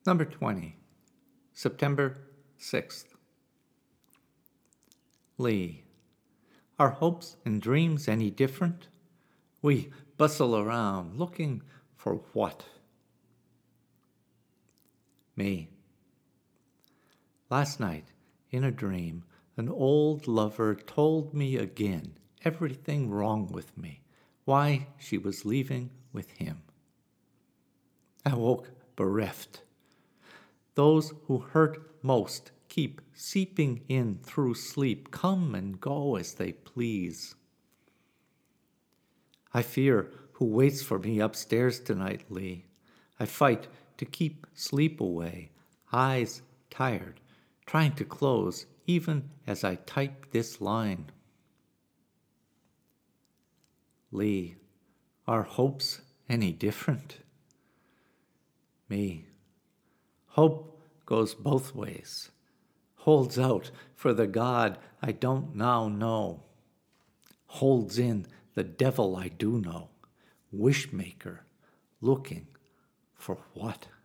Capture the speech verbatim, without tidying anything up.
Number twenty, September sixth. Lee, are hopes and dreams any different? We bustle around looking for what? Me. Last night, in a dream, an old lover told me again everything wrong with me, why she was leaving with him. I woke bereft. Those who hurt most keep seeping in through sleep, come and go as they please. I fear who waits for me upstairs tonight, Lee. I fight to keep sleep away, eyes tired, trying to close even as I type this line. Lee, are hopes any different? Me. Hope goes both ways, holds out for the God I don't now know, holds in the devil I do know, wishmaker, looking for what?